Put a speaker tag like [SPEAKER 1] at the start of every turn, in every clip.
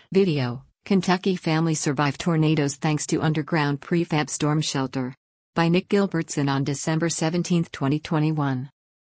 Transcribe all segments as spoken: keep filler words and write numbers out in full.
[SPEAKER 1] Video: Kentucky family survive tornadoes thanks to underground prefab storm shelter. By Nick Gilbertson on December seventeenth, twenty twenty-one.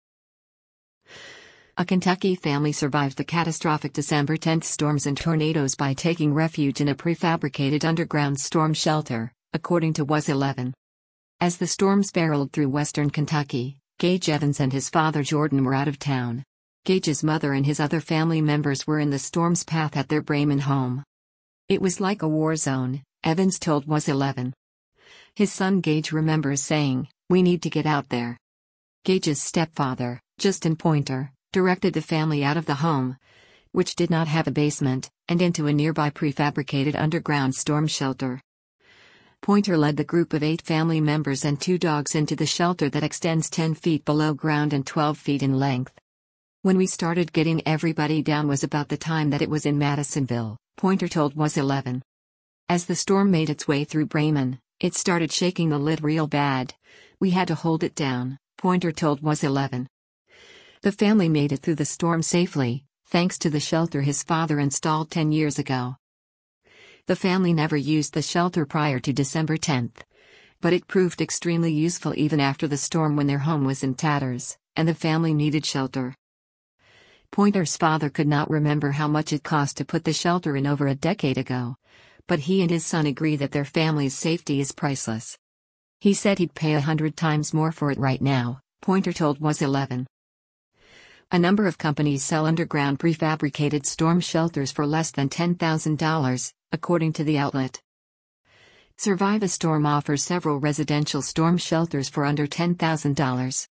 [SPEAKER 1] A Kentucky family survived the catastrophic December tenth storms and tornadoes by taking refuge in a prefabricated underground storm shelter, according to W S eleven. As the storms barreled through western Kentucky, Gage Evans and his father Jordan were out of town. Gage's mother and his other family members were in the storm's path at their Bremen home. It was like a war zone, Evans told W S eleven. His son Gage remembers saying, "We need to get out there." Gage's stepfather, Justin Pointer, directed the family out of the home, which did not have a basement, and into a nearby prefabricated underground storm shelter. Pointer led the group of eight family members and two dogs into the shelter that extends ten feet below ground and twelve feet in length. "When we started getting everybody down was about the time that it was in Madisonville," Pointer told W S eleven. As the storm made its way through Bremen, it started shaking the lid real bad. "We had to hold it down," Pointer told W S eleven. The family made it through the storm safely, thanks to the shelter his father installed ten years ago. The family never used the shelter prior to December tenth. But it proved extremely useful even after the storm when their home was in tatters, and the family needed shelter. Pointer's father could not remember how much it cost to put the shelter in over a decade ago, but he and his son agree that their family's safety is priceless. He said he'd pay a hundred times more for it right now, Pointer told W S eleven. A number of companies sell underground prefabricated storm shelters for less than ten thousand dollars, according to the outlet. Survive a Storm offers several residential storm shelters for under ten thousand dollars.